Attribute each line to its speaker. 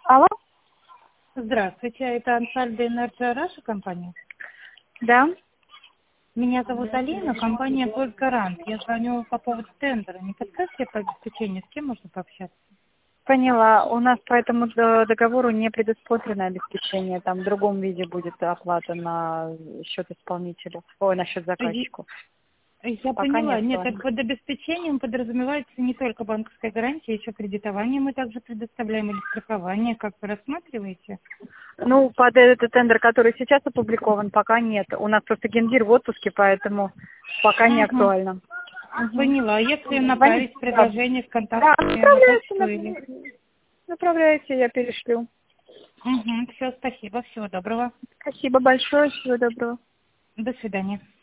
Speaker 1: Алло?
Speaker 2: Здравствуйте, это Ансальдо Энерджи Раша компания.
Speaker 1: Да.
Speaker 2: Меня зовут Алина, компания Госгарант. Я звоню по поводу тендера. Не подскажете по обеспечению, с кем можно пообщаться?
Speaker 1: Поняла. У нас по этому договору не предусмотрено обеспечение. Там в другом виде будет оплата на счет исполнителя. Ой, на счет заказчику.
Speaker 2: Я
Speaker 1: Пока
Speaker 2: поняла.
Speaker 1: нет
Speaker 2: Нет,
Speaker 1: плана.
Speaker 2: так под обеспечением подразумевается не только банковская гарантия, еще кредитование мы также предоставляем или страхование. Как вы рассматриваете?
Speaker 1: Ну, под этот тендер, который сейчас опубликован, пока нет. У нас просто гендир в отпуске, поэтому пока не
Speaker 2: Угу.
Speaker 1: актуально. Мгм.
Speaker 2: Поняла. Если
Speaker 1: Звоните.
Speaker 2: направить предложение с
Speaker 1: Да,
Speaker 2: контактами на
Speaker 1: направляйте,
Speaker 2: почту или...
Speaker 1: направляйте, я перешлю.
Speaker 2: Угу. Все, спасибо. Всего доброго.
Speaker 1: Спасибо большое, всего доброго.
Speaker 2: До свидания.